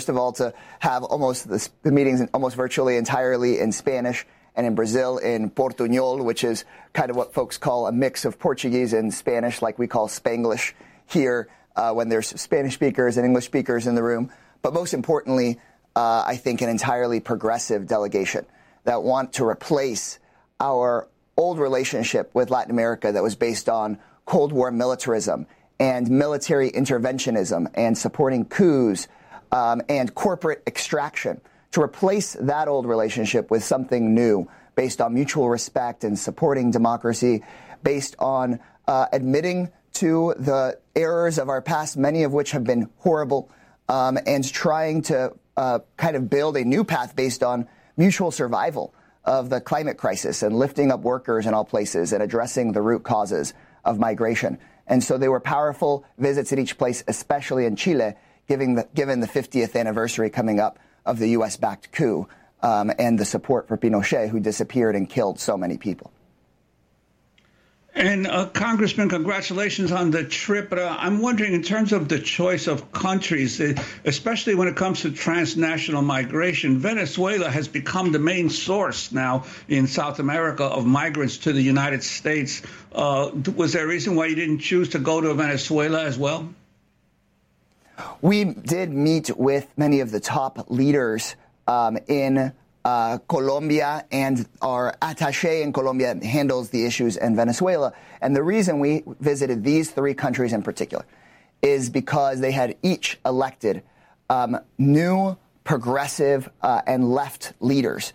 of all, to have the meetings almost virtually entirely in Spanish, and in Brazil in Portuñol, which is kind of what folks call a mix of Portuguese and Spanish, like we call Spanglish here when there's Spanish speakers and English speakers in the room. But most importantly, I think an entirely progressive delegation that want to replace our old relationship with Latin America that was based on Cold War militarism and military interventionism and supporting coups and corporate extraction, to replace that old relationship with something new based on mutual respect and supporting democracy, based on admitting to the errors of our past, many of which have been horrible, and trying to kind of build a new path based on mutual survival of the climate crisis and lifting up workers in all places and addressing the root causes of migration. And so they were powerful visits at each place, especially in Chile, given the 50th anniversary coming up of the U.S.-backed coup and the support for Pinochet, who disappeared and killed so many people. And Congressman, congratulations on the trip. But I'm wondering, in terms of the choice of countries, especially when it comes to transnational migration, Venezuela has become the main source now in South America of migrants to the United States. Was there a reason why you didn't choose to go to Venezuela as well? We did meet with many of the top leaders in Colombia, and our attaché in Colombia handles the issues in Venezuela. And the reason we visited these three countries in particular is because they had each elected new progressive and left leaders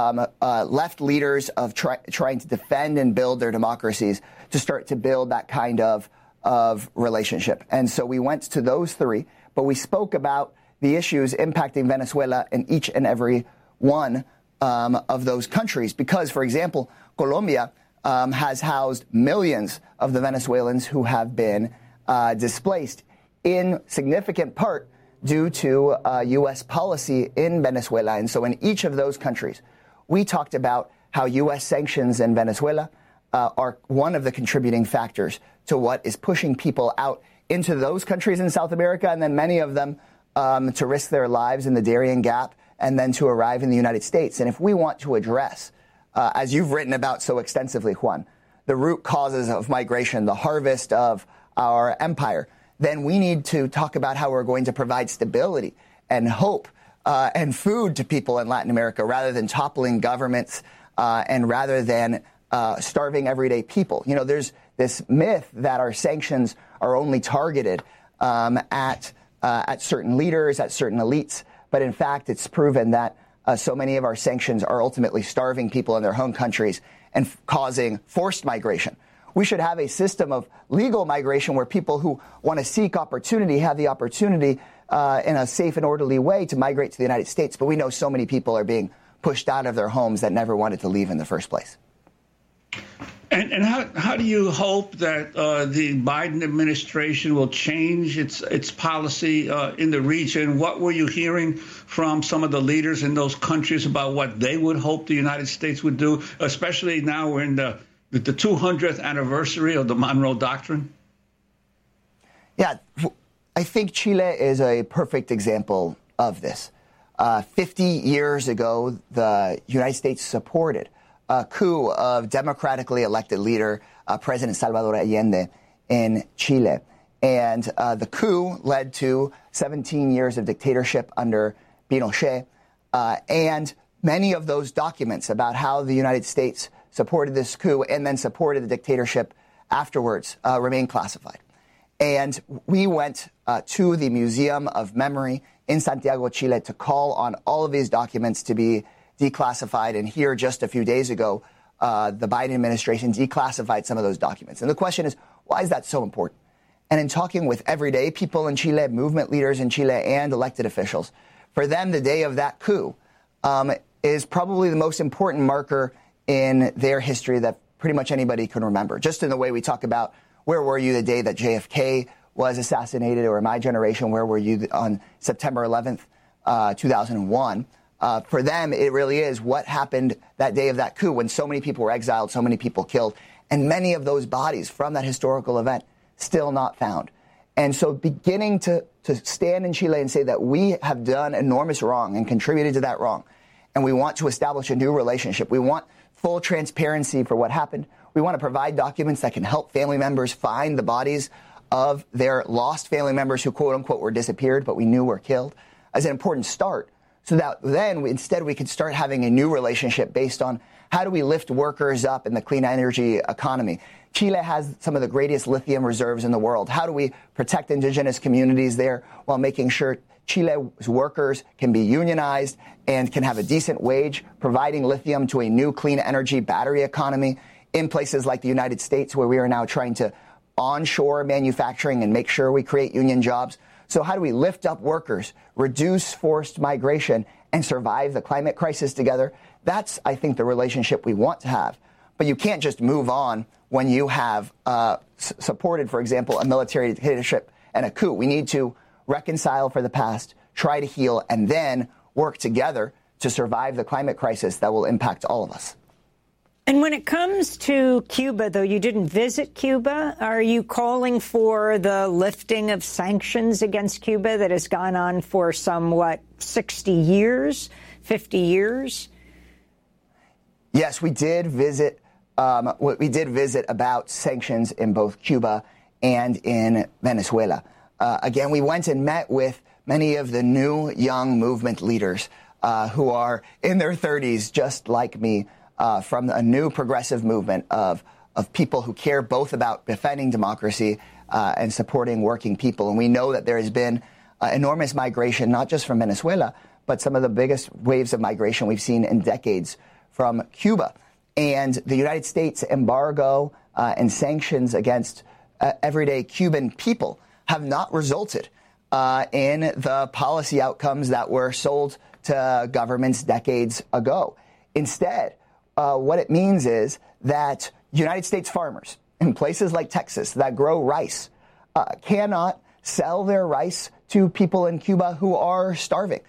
of trying to defend and build their democracies, to start to build that kind of relationship. And so we went to those three, but we spoke about the issues impacting Venezuela in each and every one of those countries, because, for example, Colombia has housed millions of the Venezuelans who have been displaced, in significant part due to U.S. policy in Venezuela. And so in each of those countries, we talked about how U.S. sanctions in Venezuela are one of the contributing factors to what is pushing people out into those countries in South America, and then many of them to risk their lives in the Darien Gap and then to arrive in the United States. And if we want to address, as you've written about so extensively, Juan, the root causes of migration, the harvest of our empire, then we need to talk about how we're going to provide stability and hope and food to people in Latin America, rather than toppling governments and rather than starving everyday people. You know, there's this myth that our sanctions are only targeted at certain leaders, at certain elites. But in fact, it's proven that so many of our sanctions are ultimately starving people in their home countries and causing forced migration. We should have a system of legal migration where people who want to seek opportunity have the opportunity in a safe and orderly way to migrate to the United States. But we know so many people are being pushed out of their homes that never wanted to leave in the first place. And how do you hope that the Biden administration will change its policy in the region? What were you hearing from some of the leaders in those countries about what they would hope the United States would do, especially now we're in the 200th anniversary of the Monroe Doctrine? Yeah, I think Chile is a perfect example of this. 50 years ago, the United States supported a coup of democratically elected leader, President Salvador Allende in Chile. And the coup led to 17 years of dictatorship under Pinochet. And many of those documents about how the United States supported this coup and then supported the dictatorship afterwards remain classified. And we went to the Museum of Memory in Santiago, Chile, to call on all of these documents to be declassified. And here, just a few days ago, the Biden administration declassified some of those documents. And the question is, why is that so important? And in talking with everyday people in Chile, movement leaders in Chile, and elected officials, for them, the day of that coup is probably the most important marker in their history that pretty much anybody can remember. Just in the way we talk about, where were you the day that JFK was assassinated, or in my generation, where were you on September 11th, 2001? For them, it really is what happened that day of that coup, when so many people were exiled, so many people killed, and many of those bodies from that historical event still not found. And so beginning to stand in Chile and say that we have done enormous wrong and contributed to that wrong, and we want to establish a new relationship. We want full transparency for what happened. We want to provide documents that can help family members find the bodies of their lost family members who, quote unquote, were disappeared, but we knew were killed, as an important start. So that then instead we could start having a new relationship based on how do we lift workers up in the clean energy economy. Chile has some of the greatest lithium reserves in the world. How do we protect indigenous communities there while making sure Chile's workers can be unionized and can have a decent wage, providing lithium to a new clean energy battery economy in places like the United States, where we are now trying to onshore manufacturing and make sure we create union jobs. So how do we lift up workers, reduce forced migration, and survive the climate crisis together? That's, I think, the relationship we want to have. But you can't just move on when you have supported, for example, a military dictatorship and a coup. We need to reconcile for the past, try to heal, and then work together to survive the climate crisis that will impact all of us. And when it comes to Cuba, though you didn't visit Cuba, are you calling for the lifting of sanctions against Cuba that has gone on for somewhat 60 years, 50 years? Yes, we did visit. We did visit about sanctions in both Cuba and in Venezuela. Again, we went and met with many of the new young movement leaders who are in their 30s, just like me. From a new progressive movement of people who care both about defending democracy and supporting working people. And we know that there has been enormous migration, not just from Venezuela, but some of the biggest waves of migration we've seen in decades from Cuba. And the United States embargo and sanctions against everyday Cuban people have not resulted in the policy outcomes that were sold to governments decades ago. Instead, what it means is that United States farmers in places like Texas that grow rice cannot sell their rice to people in Cuba who are starving.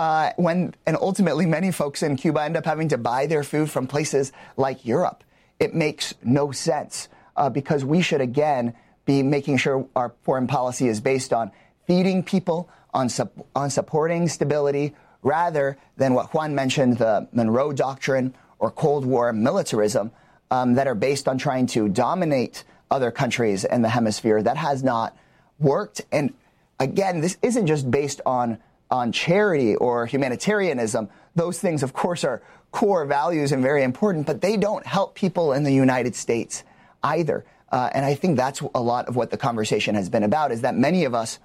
And ultimately many folks in Cuba end up having to buy their food from places like Europe. It makes no sense because we should, again, be making sure our foreign policy is based on feeding people, on supporting stability, rather than what Juan mentioned, the Monroe Doctrine or Cold War militarism that are based on trying to dominate other countries in the hemisphere. That has not worked. And again, this isn't just based on charity or humanitarianism. Those things, of course, are core values and very important, but they don't help people in the United States either. And I think that's a lot of what the conversation has been about, is that many of us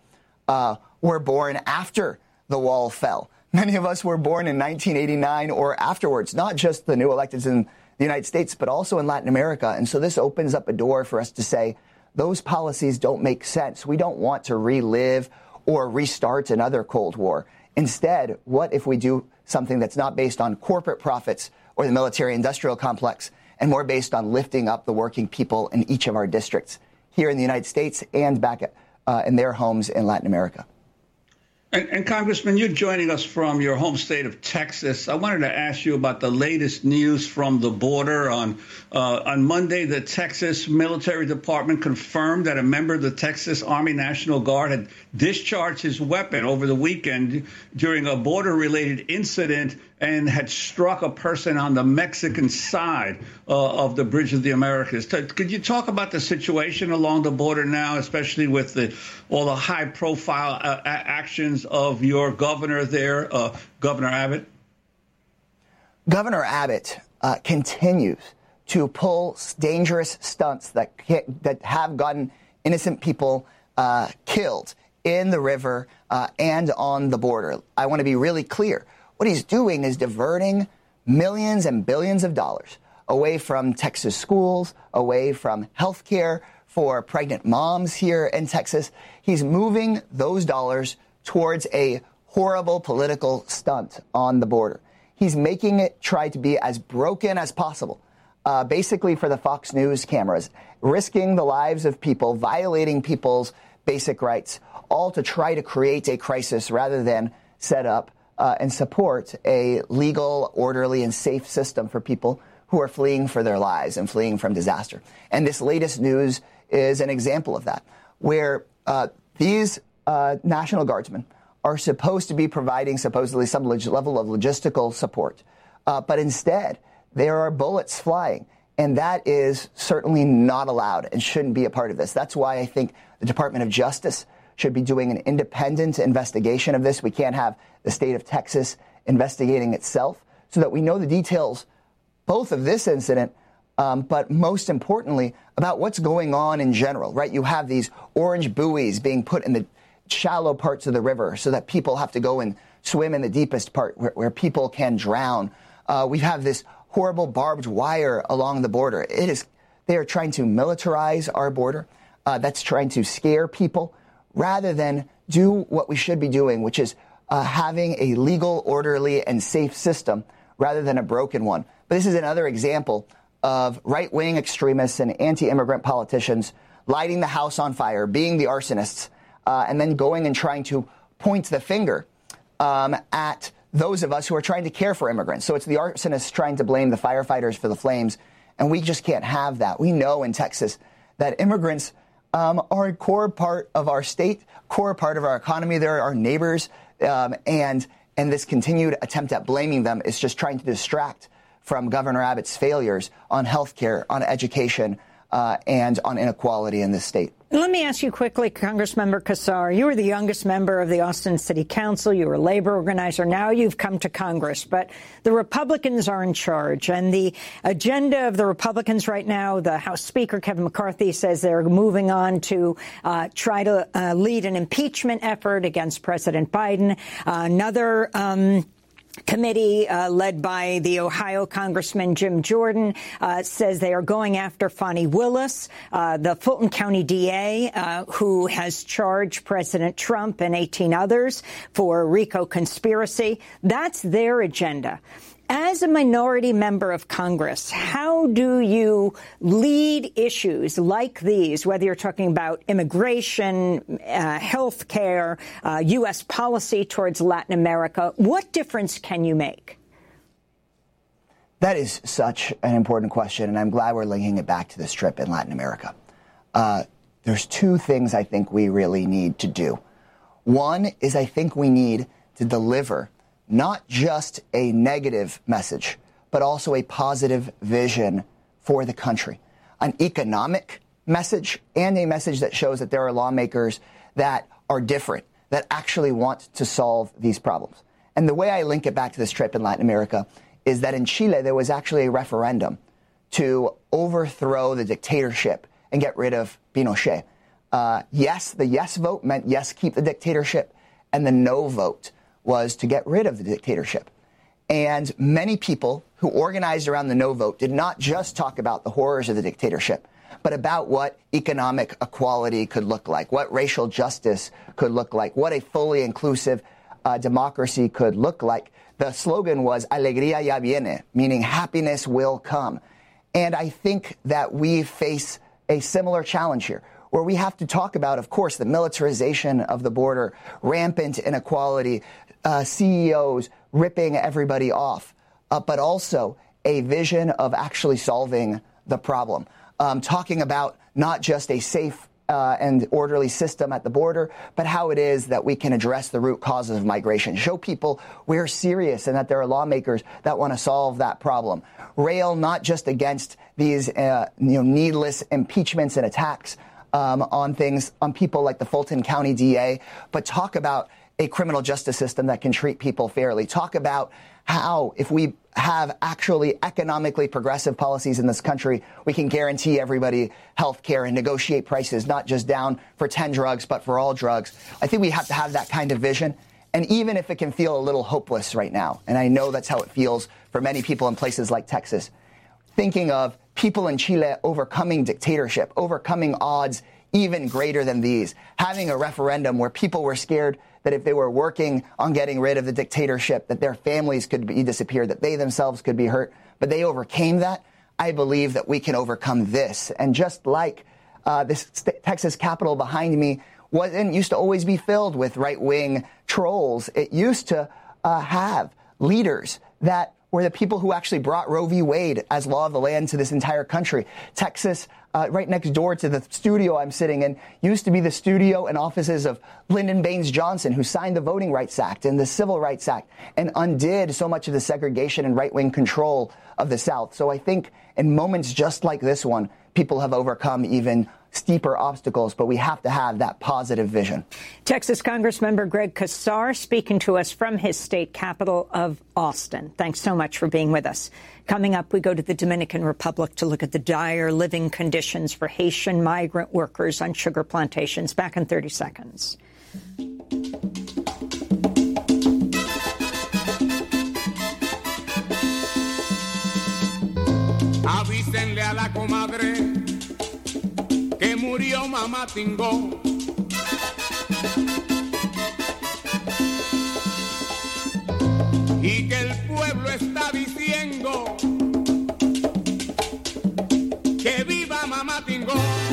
were born after the wall fell. Many of us were born in 1989 or afterwards, not just the new electeds in the United States, but also in Latin America. And so this opens up a door for us to say those policies don't make sense. We don't want to relive or restart another Cold War. Instead, what if we do something that's not based on corporate profits or the military-industrial complex, and more based on lifting up the working people in each of our districts here in the United States and back in their homes in Latin America? And Congressman, you're joining us from your home state of Texas. I wanted to ask you about the latest news from the border. On Monday, the Texas Military Department confirmed that a member of the Texas Army National Guard had discharged his weapon over the weekend during a border-related incident and had struck a person on the Mexican side of the Bridge of the Americas. Could you talk about the situation along the border now, especially with all the high-profile actions of your governor there, Governor Abbott? Governor Abbott continues to pull dangerous stunts that have gotten innocent people killed in the river and on the border. I want to be really clear. What he's doing is diverting millions and billions of dollars away from Texas schools, away from health care for pregnant moms here in Texas. He's moving those dollars towards a horrible political stunt on the border. He's making it try to be as broken as possible, basically for the Fox News cameras, risking the lives of people, violating people's basic rights, all to try to create a crisis rather than set up and support a legal, orderly, and safe system for people who are fleeing for their lives and fleeing from disaster. And this latest news is an example of that, where these National Guardsmen are supposed to be providing supposedly some level of logistical support. But instead, there are bullets flying. And that is certainly not allowed and shouldn't be a part of this. That's why I think the Department of Justice should be doing an independent investigation of this. We can't have the state of Texas investigating itself, so that we know the details, both of this incident, but most importantly, about what's going on in general, right? You have these orange buoys being put in the shallow parts of the river so that people have to go and swim in the deepest part where people can drown. We have this horrible barbed wire along the border. They are trying to militarize our border. That's trying to scare people rather than do what we should be doing, which is having a legal, orderly, and safe system rather than a broken one. But this is another example of right-wing extremists and anti-immigrant politicians lighting the house on fire, being the arsonists, and then going and trying to point the finger at those of us who are trying to care for immigrants. So it's the arsonists trying to blame the firefighters for the flames, and we just can't have that. We know in Texas that immigrants are a core part of our state, core part of our economy. They're our neighbors, and this continued attempt at blaming them is just trying to distract from Governor Abbott's failures on health care, on education, and on inequality in this state. Let me ask you quickly, Congressmember Casar, you were the youngest member of the Austin City Council. You were a labor organizer. Now you've come to Congress. But the Republicans are in charge. And the agenda of the Republicans right now, the House Speaker, Kevin McCarthy, says they're moving on to try to lead an impeachment effort against President Biden. Another committee led by the Ohio Congressman Jim Jordan says they are going after Fani Willis, the Fulton County DA, who has charged President Trump and 18 others for RICO conspiracy. That's their agenda. As a minority member of Congress, how do you lead issues like these, whether you're talking about immigration, health care, U.S. policy towards Latin America? What difference can you make? That is such an important question, and I'm glad we're linking it back to this trip in Latin America. There's two things I think we really need to do. One is I think we need to deliver not just a negative message, but also a positive vision for the country. An economic message and a message that shows that there are lawmakers that are different, that actually want to solve these problems. And the way I link it back to this trip in Latin America is that in Chile, there was actually a referendum to overthrow the dictatorship and get rid of Pinochet. Yes, the yes vote meant yes, keep the dictatorship, and the no vote was to get rid of the dictatorship. And many people who organized around the no vote did not just talk about the horrors of the dictatorship, but about what economic equality could look like, what racial justice could look like, what a fully inclusive democracy could look like. The slogan was Alegría ya viene, meaning happiness will come. And I think that we face a similar challenge here, where we have to talk about, of course, the militarization of the border, rampant inequality, CEOs ripping everybody off, but also a vision of actually solving the problem. Talking about not just a safe and orderly system at the border, but how it is that we can address the root causes of migration. Show people we're serious and that there are lawmakers that want to solve that problem. Rail not just against these needless impeachments and attacks on people like the Fulton County DA, but talk about a criminal justice system that can treat people fairly. Talk about how, if we have actually economically progressive policies in this country, we can guarantee everybody health care and negotiate prices, not just down for 10 drugs, but for all drugs. I think we have to have that kind of vision. And even if it can feel a little hopeless right now, and I know that's how it feels for many people in places like Texas, thinking of people in Chile overcoming dictatorship, overcoming odds even greater than these, having a referendum where people were scared that if they were working on getting rid of the dictatorship, that their families could be disappeared, that they themselves could be hurt, but they overcame that. I believe that we can overcome this. And just like this Texas Capitol behind me used to always be filled with right-wing trolls, it used to have leaders that were the people who actually brought Roe v. Wade as law of the land to this entire country. Texas, right next door to the studio I'm sitting in, used to be the studio and offices of Lyndon Baines Johnson, who signed the Voting Rights Act and the Civil Rights Act and undid so much of the segregation and right-wing control of the South. So I think in moments just like this one, people have overcome even steeper obstacles, but we have to have that positive vision. Texas Congressmember Greg Casar speaking to us from his state capital of Austin. Thanks so much for being with us. Coming up, we go to the Dominican Republic to look at the dire living conditions for Haitian migrant workers on sugar plantations. Back in 30 seconds. Avísenle a la comadre que murió Mamá Tingó. Y que el pueblo está diciendo que viva Mamá Tingó.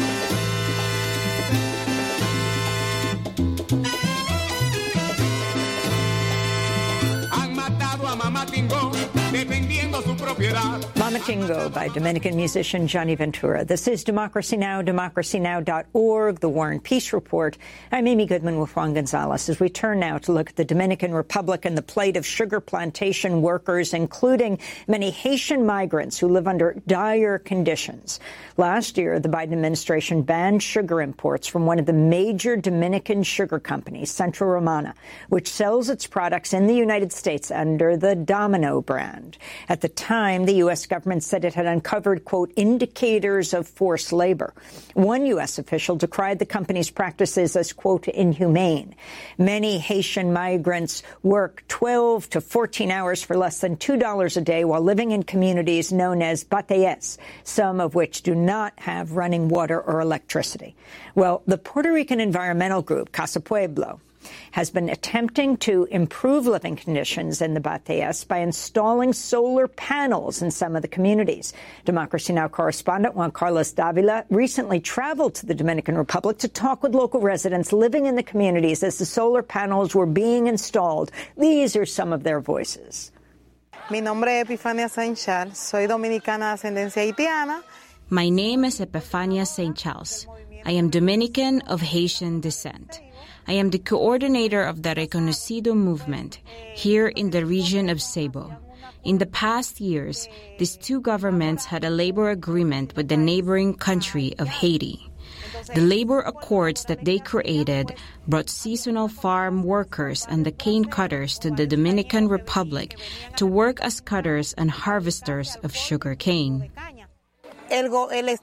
Han matado a Mamá Tingó defendiendo su propiedad. Mama Tingo by Dominican musician Johnny Ventura. This is Democracy Now!, democracynow.org, The War and Peace Report. I'm Amy Goodman with Juan Gonzalez as we turn now to look at the Dominican Republic and the plight of sugar plantation workers, including many Haitian migrants who live under dire conditions. Last year, the Biden administration banned sugar imports from one of the major Dominican sugar companies, Centro Romana, which sells its products in the United States under the Domino brand. At the time, the U.S. government said it had uncovered, quote, indicators of forced labor. One U.S. official decried the company's practices as, quote, inhumane. Many Haitian migrants work 12 to 14 hours for less than $2 a day while living in communities known as bateyes, some of which do not have running water or electricity. Well, the Puerto Rican environmental group, Casa Pueblo, has been attempting to improve living conditions in the bateyes by installing solar panels in some of the communities. Democracy Now! Correspondent Juan Carlos Davila recently traveled to the Dominican Republic to talk with local residents living in the communities as the solar panels were being installed. These are some of their voices. Mi nombre es Epifania Saint Charles. Soy dominicana de ascendencia haitiana. My name is Epifania Saint Charles. I am Dominican of Haitian descent. I am the coordinator of the Reconocido movement here in the region of Ceibo. In the past years, these two governments had a labor agreement with the neighboring country of Haiti. The labor accords that they created brought seasonal farm workers and the cane cutters to the Dominican Republic to work as cutters and harvesters of sugar cane. The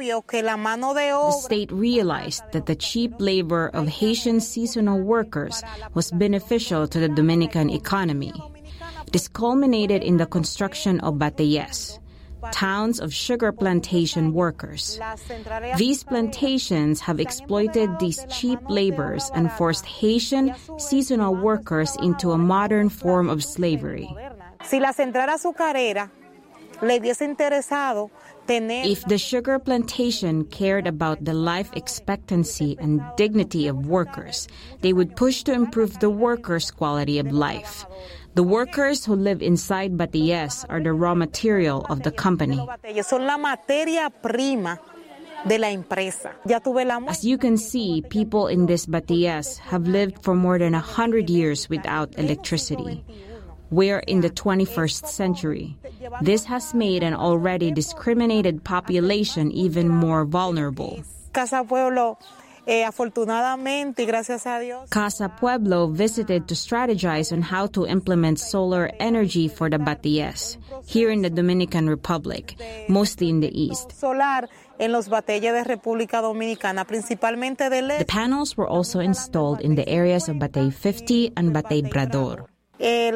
state realized that the cheap labor of Haitian seasonal workers was beneficial to the Dominican economy. This culminated in the construction of bateyes, towns of sugar plantation workers. These plantations have exploited these cheap laborers and forced Haitian seasonal workers into a modern form of slavery. If the sugar plantation cared about the life expectancy and dignity of workers, they would push to improve the workers' quality of life. The workers who live inside bateyes are the raw material of the company. As you can see, people in this bateyes have lived for more than 100 years without electricity. We're in the 21st century. This has made an already discriminated population even more vulnerable. Casa Pueblo visited to strategize on how to implement solar energy for the bateyes here in the Dominican Republic, mostly in the east. The panels were also installed in the areas of Batey 50 and Batey Brador. The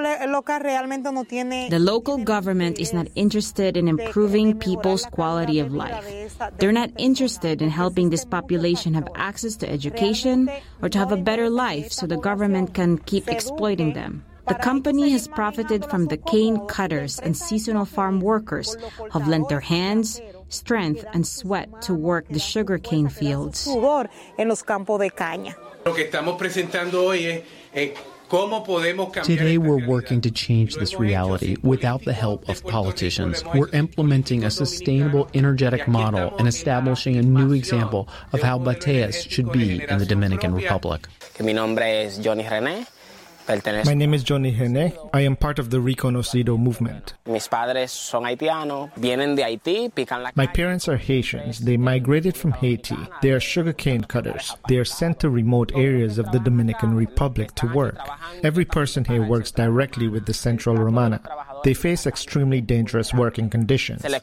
local government is not interested in improving people's quality of life. They're not interested in helping this population have access to education or to have a better life so the government can keep exploiting them. The company has profited from the cane cutters and seasonal farm workers who have lent their hands, strength, and sweat to work the sugarcane fields. Lo que estamos presentando hoy es Today, we're working to change this reality without the help of politicians. We're implementing a sustainable, energetic model and establishing a new example of how bateas should be in the Dominican Republic. Mi nombre es Johnny René. My name is Johnny René. I am part of the Reconocido movement. Mis padres son haitianos, vienen de Haití, pican la calle. My parents are Haitians. They migrated from Haiti. They are sugarcane cutters. They are sent to remote areas of the Dominican Republic to work. Every person here works directly with the Central Romana. They face extremely dangerous working conditions. They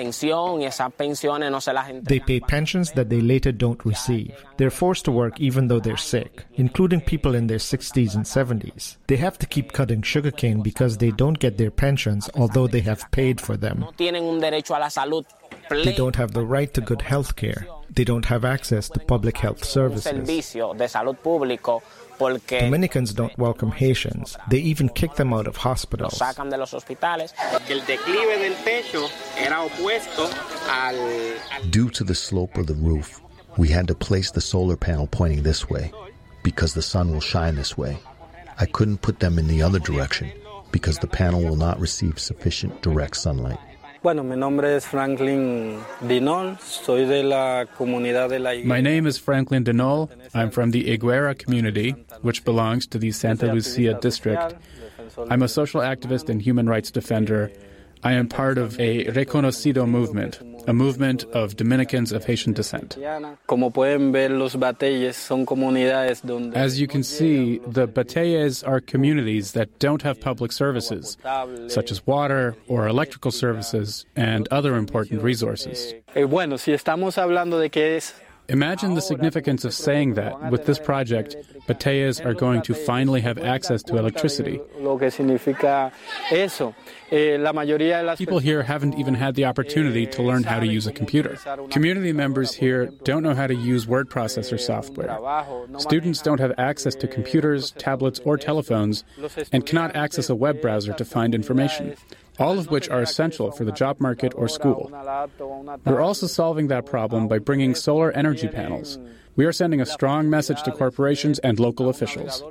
pay pensions that they later don't receive. They're forced to work even though they're sick, including people in their 60s and 70s. They have to keep cutting sugarcane because they don't get their pensions, although they have paid for them. They don't have the right to good health care. They don't have access to public health services. Dominicans don't welcome Haitians. They even kick them out of hospitals. Due to the slope of the roof, we had to place the solar panel pointing this way because the sun will shine this way. I couldn't put them in the other direction because the panel will not receive sufficient direct sunlight. Bueno, mi nombre es Franklin Dinol. Soy de la comunidad de la Higuera. My name is Franklin Dinol. I'm from the Higuera community, which belongs to the Santa Lucia district. I'm a social activist and human rights defender. I am part of a Reconocido movement, a movement of Dominicans of Haitian descent. As you can see, the Bateyes are communities that don't have public services, such as water or electrical services and other important resources. Imagine the significance of saying that with this project, Bateyes are going to finally have access to electricity. People here haven't even had the opportunity to learn how to use a computer. Community members here don't know how to use word processor software. Students don't have access to computers, tablets, or telephones, and cannot access a web browser to find information, all of which are essential for the job market or school. We're also solving that problem by bringing solar energy panels. We are sending a strong message to corporations and local officials.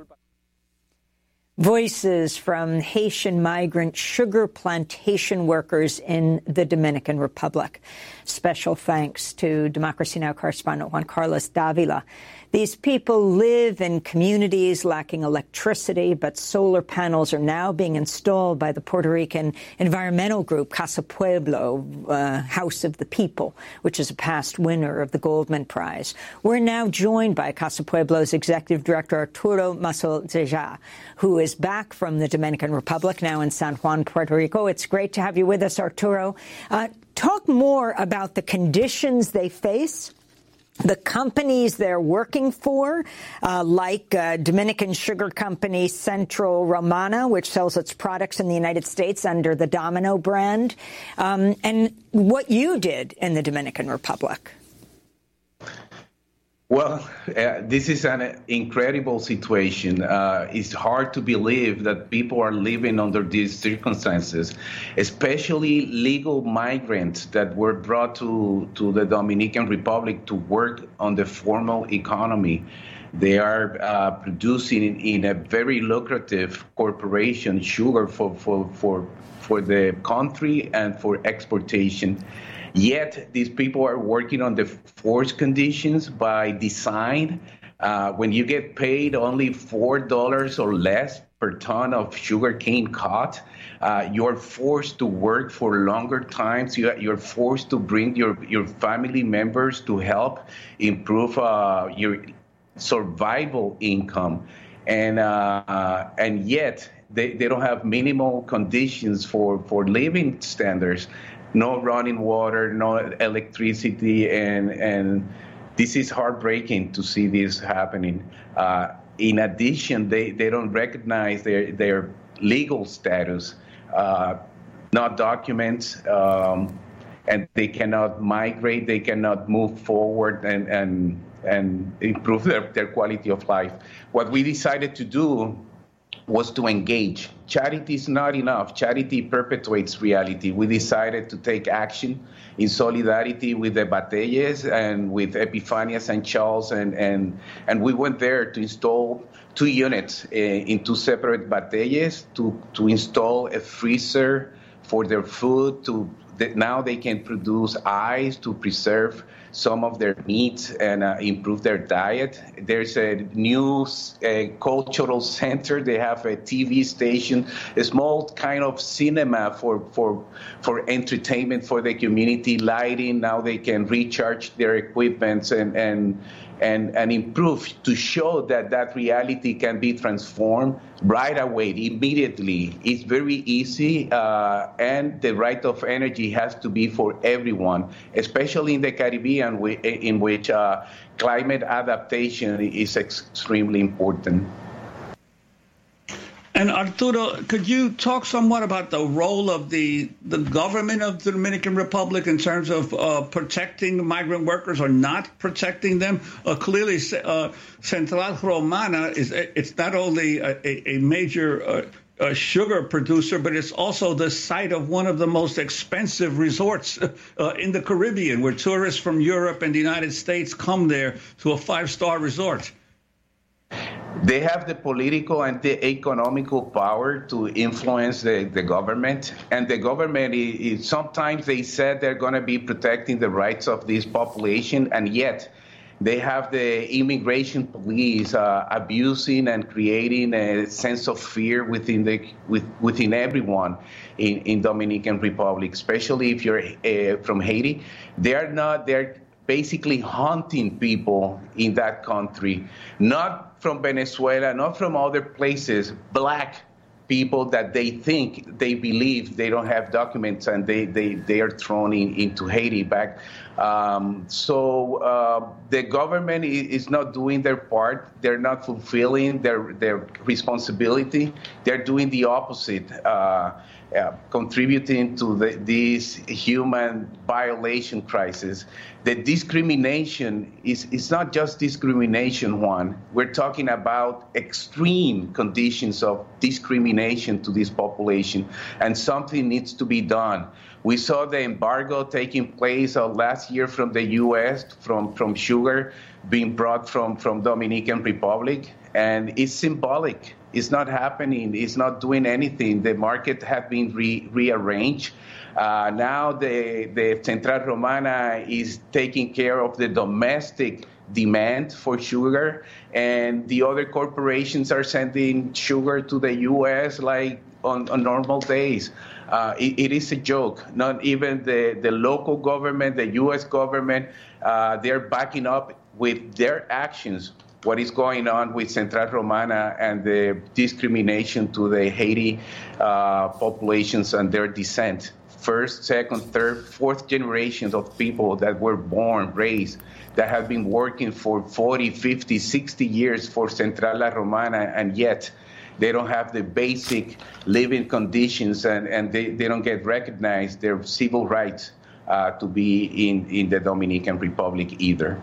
Voices from Haitian migrant sugar plantation workers in the Dominican Republic. Special thanks to Democracy Now! Correspondent Juan Carlos Davila. These people live in communities lacking electricity, but solar panels are now being installed by the Puerto Rican environmental group Casa Pueblo, House of the People, which is a past winner of the Goldman Prize. We're now joined by Casa Pueblo's executive director, Arturo Masso-Zeja, who is back from the Dominican Republic, now in San Juan, Puerto Rico. It's great to have you with us, Arturo. Talk more about the conditions they face, the companies they're working for, like Dominican sugar company Central Romana, which sells its products in the United States under the Domino brand, and what you did in the Dominican Republic. Well, this is an incredible situation. It's hard to believe that people are living under these circumstances, especially legal migrants that were brought to the Dominican Republic to work on the formal economy. They are producing in a very lucrative corporation sugar for the country and for exportation. Yet these people are working on the forced conditions by design. When you get paid only $4 or less per ton of sugarcane cut, you're forced to work for longer times. You're forced to bring your family members to help improve your survival income. And yet they don't have minimal conditions for living standards. No running water, no electricity, and this is heartbreaking to see this happening. In addition, they don't recognize their legal status, not documents, and they cannot migrate, they cannot move forward and improve their quality of life. What we decided to do was to engage. Charity is not enough. Charity perpetuates reality. We decided to take action in solidarity with the Batelles and with Epifania St. Charles, and we went there to install 2 units in 2 separate Batelles to install a freezer for their food. Now they can produce ice to preserve some of their meats and improve their diet. There's a new cultural center. They have a TV station, a small kind of cinema for entertainment for the community, lighting. Now they can recharge their equipment and improve to show that reality can be transformed right away, immediately. It's very easy, and the right of energy has to be for everyone, especially in the Caribbean, in which climate adaptation is extremely important. And Arturo, could you talk somewhat about the role of the government of the Dominican Republic in terms of protecting migrant workers or not protecting them? Clearly, Central Romana it's not only a major sugar producer, but it's also the site of one of the most expensive resorts in the Caribbean, where tourists from Europe and the United States come there to a 5-star resort. They have the political and the economical power to influence the government. And the government, sometimes they said they're going to be protecting the rights of this population, and yet they have the immigration police abusing and creating a sense of fear within everyone in Dominican Republic, especially if you're from Haiti. They're basically hunting people in that country, not from Venezuela, not from other places, black people that they believe they don't have documents, and they are thrown into Haiti back. So the government is not doing their part. They're not fulfilling their responsibility. They're doing the opposite, contributing to this human violation crisis. The discrimination is not just discrimination, Juan. We're talking about extreme conditions of discrimination to this population, and something needs to be done. We saw the embargo taking place last year from the U.S., from sugar being brought from Dominican Republic, and it's symbolic. It's not happening. It's not doing anything. The market has been rearranged. Now the Central Romana is taking care of the domestic demand for sugar, and the other corporations are sending sugar to the U.S. like on normal days. It is a joke. Not even the local government, the U.S. government, they're backing up with their actions what is going on with Central Romana and the discrimination to the Haiti populations and their descent. First, second, third, fourth generations of people that were born, raised, that have been working for 40, 50, 60 years for Central Romana, and yet they don't have the basic living conditions, and they don't get recognized their civil rights to be in the Dominican Republic either.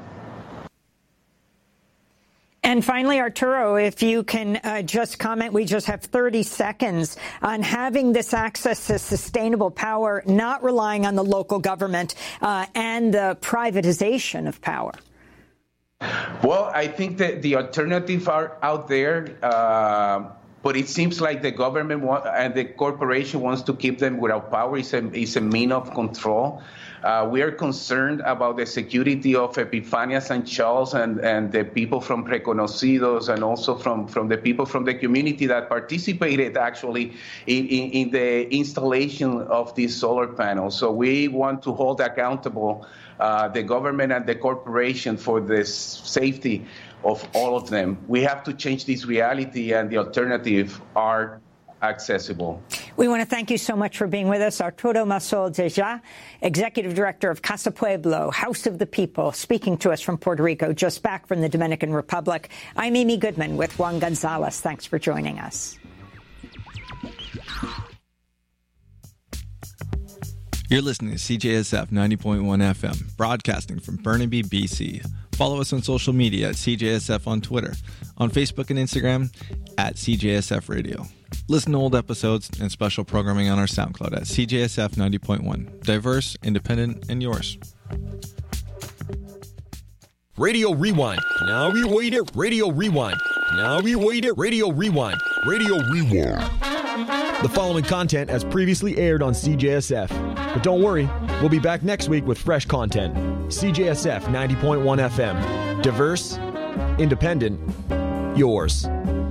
And finally, Arturo, if you can just comment, we just have 30 seconds on having this access to sustainable power, not relying on the local government and the privatization of power. Well, I think that the alternatives are out there, but it seems like the government and the corporation wants to keep them without power. It's a means of control. We are concerned about the security of Epifania St. Charles and the people from Reconocidos, and also from the people from the community that participated actually in the installation of these solar panels. So we want to hold accountable the government and the corporation for the safety of all of them. We have to change this reality, and the alternative are accessible. We want to thank you so much for being with us. Arturo Masol Deja, Executive Director of Casa Pueblo, House of the People, speaking to us from Puerto Rico, just back from the Dominican Republic. I'm Amy Goodman with Juan Gonzalez. Thanks for joining us. You're listening to CJSF 90.1 FM, broadcasting from Burnaby, BC. Follow us on social media at CJSF on Twitter, on Facebook and Instagram at CJSF Radio. Listen to old episodes and special programming on our SoundCloud at CJSF 90.1. Diverse, independent, and yours. Radio Rewind. Now we wait it. Radio Rewind. Now we wait it. Radio Rewind. Radio Rewind. The following content has previously aired on CJSF. But don't worry, we'll be back next week with fresh content. CJSF 90.1 FM. Diverse, independent, yours.